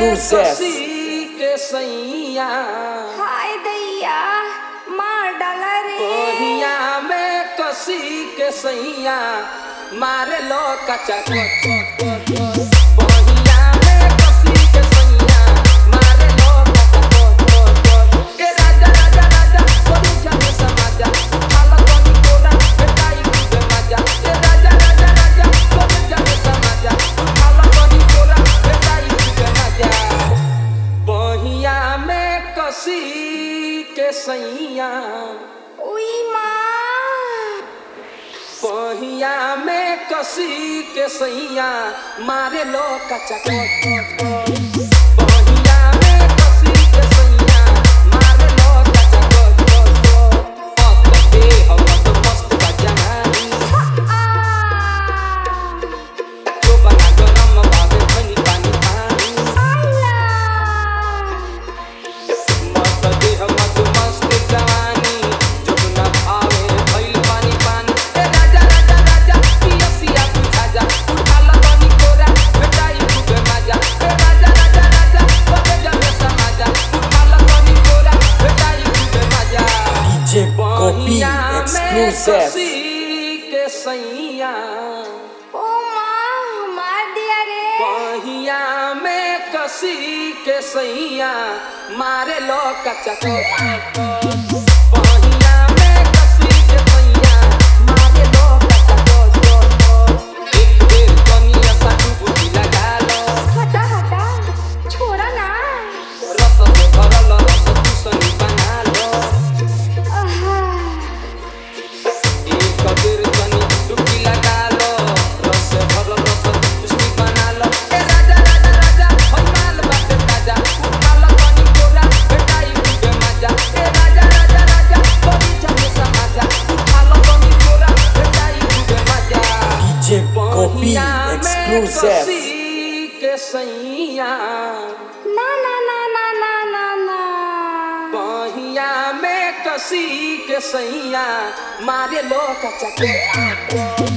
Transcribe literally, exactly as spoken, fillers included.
exclusive के सैया हाय दैया मार डाला रे बहिया में कसी के सैया मारे लो कचा बहिया में कसी के सैया मारे लो कचा के राजा राजा राजा कोई जाने समाजा हाला कोनी कोना बेटाई के मजा के राजा राजा राजा कोई जाने समाजा हाला कोनी कोना बेटाई के मजा बहिया में कसी के सैया उई मां बहिया में कसी के सैया मारे लो कचा बहिया में कसी के सैया मारे लो कचा अब दे हम तो मस्त बजानी जो बना गरम बाबे बनी पानी पानी मस्त दे हम तो मस्त जवानी जो ना भावे भइल पानी पानी ए राजा राजा राजा पिया पिया बुझा जा उठाला पानी कोरा बेटाई खूबे मजा ए राजा राजा राजा बगे जमे समाजा उठाला पानी कोरा बेटाई खूबे मजा डीजे कॉपी exclusive के सैया ओ मां मार दिया रे बहिया में कसी के सैया मारे लो कचा बहिया में कसी के सैया मारे लो कचा एक बेर कनिया सा डुबकी लगा लो हटा हटा छोड़ा ना रस से भरल रस चूसनी बना लो आहा एक बेर कनी डुबकी लगा लो रस से भरल रस चूसनी बना लो ए राजा राजा राजा होई माल बाटे ताजा उठाला कनी कोरा बेटाई खूबे मजा ए राजा राजा राजा कोई जमे समाजा उठाला कनी कोरा बेटाई खूबे मजा डीजे कॉपी exclusive के सैया ना ना ना ना ना ना ना बहिया में कसी के सैया मारे लो कचा